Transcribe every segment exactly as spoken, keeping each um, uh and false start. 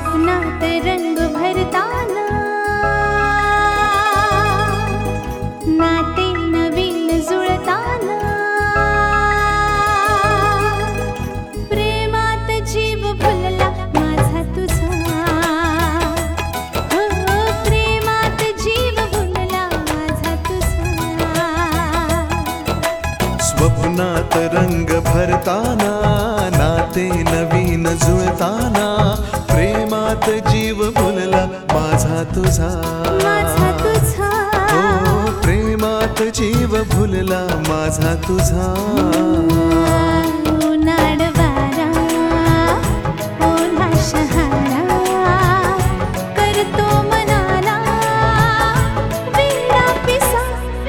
स्वप्नात रंग भरताना नाते नवीन जुळताना प्रेमात जीव भुलला माझा तुझा हो प्रेमात जीव भुलला माझा तुझा स्वप्नात रंग भरताना नाते नवीन जुळताना प्रेमात जीव भुलला माझा तुझा माझा तुझा हो प्रेमात जीव भुलला माझा तुझा उन्हाळ वारा ओला शहारा करतो मनाला वेडा पिसा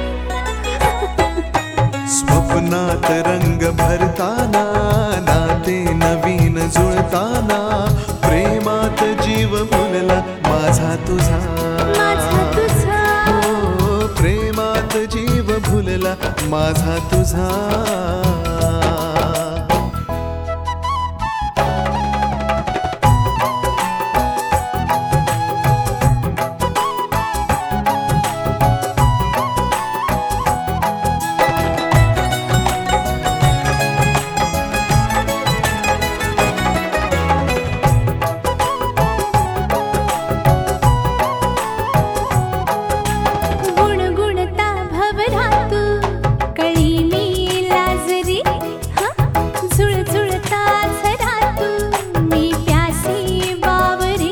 स्वप्नात रंग भरताना नाते नवीन जुळताना प्रेमात जीव भुलला माझा तुझा माझा तुझा हो प्रेमात जीव भुलला माझा तुझा गुणगुणता भवरातू कळी मी लाजरी हं? झुळझुळता झरातू मी प्यासी बावरी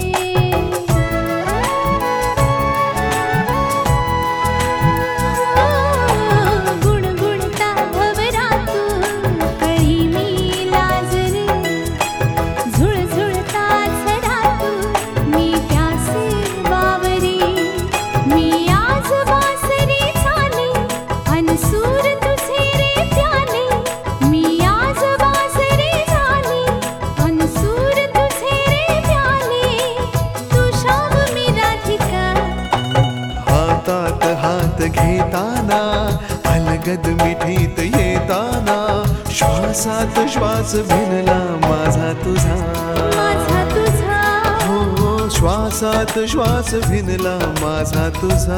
गुणगुणता भवरातू कळी मी लाजरी झुळझुळता झरातू मी प्यासी बावरी मी आज बासरी झाली अनसूर तुझे रे प्याले मी आज बासरी झाली अनसूर तुझे रे प्याले तू शाम मी राधिका हातात हात घेताना अलगद मिठीत येताना श्वासात श्वास भिनला माझा तुझा माझा तुझा हो श्वासात श्वास भिनला माझा तुझा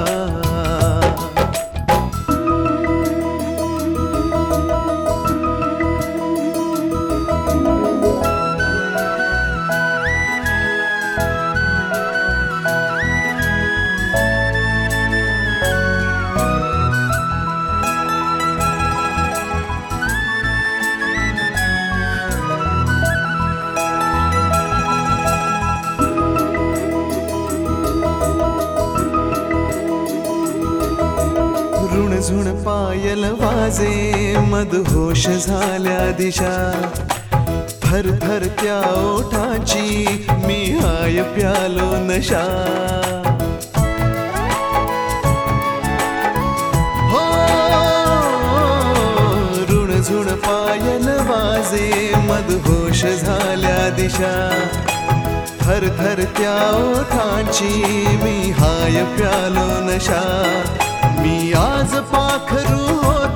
ऋणझुण पायल वाजे मदहोश झाल्या दिशा थर थर त्या ओठाची मी हाय प्यालो नशा हो ऋणझुण पायल वाजे मदहोश झाल्या दिशा थर थर त्या ओठाची मी हाय प्यालो नशा मी आज पाखरू होत